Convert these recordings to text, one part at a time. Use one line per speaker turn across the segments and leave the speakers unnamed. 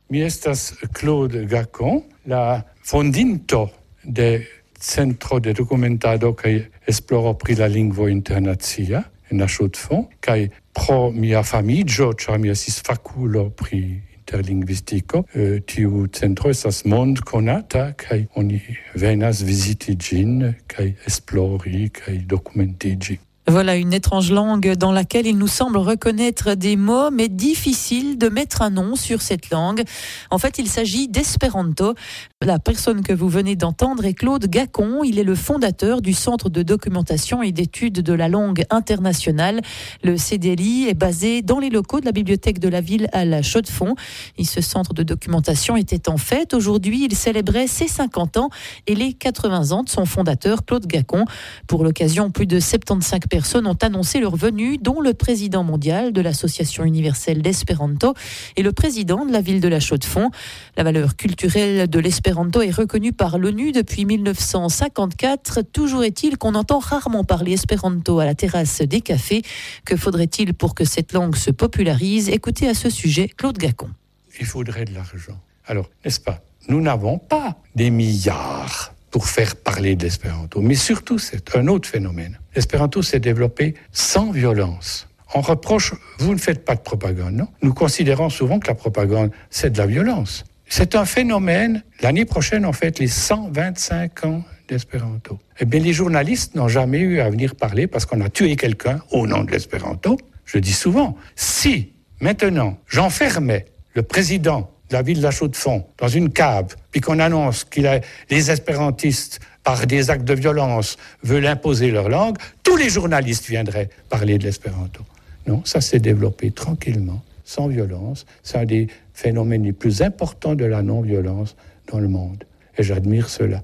Mi estas Claude Gacon, la fondinto de Centro de Documentado kaj Esploro pri la lingvo internacia en la Chaux-de-Fonds, kaj pro mia famiĝo, ĉar mi estis fakulo pri interlingvistiko, tiu centro estas mondkonata kaj oni venas viziti ĝin kaj esplori kaj dokumentiĝi.
Voilà une étrange langue dans laquelle il nous semble reconnaître des mots, mais difficile de mettre un nom sur cette langue. En fait, il s'agit d'espéranto. La personne que vous venez d'entendre est Claude Gacon. Il est le fondateur du Centre de documentation et d'études de la langue internationale. Le CDLI est basé dans les locaux de la bibliothèque de la ville à la Chaux-de-Fonds. Et ce centre de documentation était en fête. Aujourd'hui, il célébrait ses 50 ans et les 80 ans de son fondateur, Claude Gacon. Pour l'occasion, plus de 75 personnes ont annoncé leur venue, dont le président mondial de l'Association universelle d'Espéranto et le président de la ville de la Chaux-de-Fonds. La valeur culturelle de l'espéranto est reconnue par l'ONU depuis 1954. Toujours est-il qu'on entend rarement parler espéranto à la terrasse des cafés. Que faudrait-il pour que cette langue se popularise? Écoutez à ce sujet Claude Gacon.
Il faudrait de l'argent. Alors, n'est-ce pas? Nous n'avons pas des milliards pour faire parler de l'espéranto. Mais surtout, c'est un autre phénomène. L'espéranto s'est développé sans violence. On reproche, vous ne faites pas de propagande, non? Nous considérons souvent que la propagande, c'est de la violence. C'est un phénomène. L'année prochaine, on fête les 125 ans d'espéranto. Eh bien, les journalistes n'ont jamais eu à venir parler parce qu'on a tué quelqu'un au nom de l'espéranto. Je dis souvent, si maintenant j'enfermais le président de la ville de la Chaux-de-Fonds dans une cave, puis qu'on annonce les espérantistes, par des actes de violence, veulent imposer leur langue, tous les journalistes viendraient parler de l'espéranto. Non, ça s'est développé tranquillement, sans violence. C'est un des phénomènes les plus importants de la non-violence dans le monde. Et j'admire cela.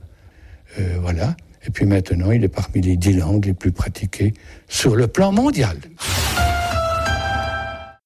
Voilà. Et puis maintenant, il est parmi les 10 langues les plus pratiquées sur le plan mondial.